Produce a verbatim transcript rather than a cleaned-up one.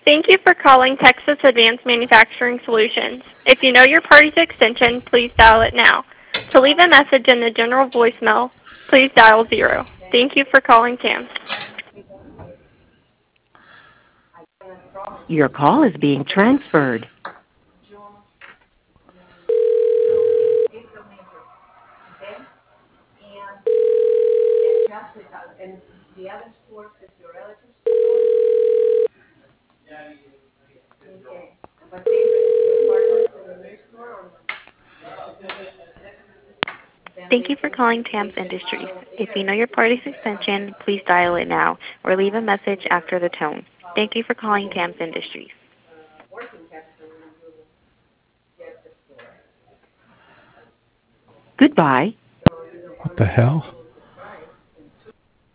Thank you for calling Texas Advanced Manufacturing Solutions. If you know your party's extension, please dial it now. To leave a message in the general voicemail, please dial zero. Thank you for calling T A M S. Your call is being transferred. Thank you for calling T A M S Industries. If you know your party's extension, please dial it now or leave a message after the tone. Thank you for calling T A M S Industries. Goodbye. What the hell?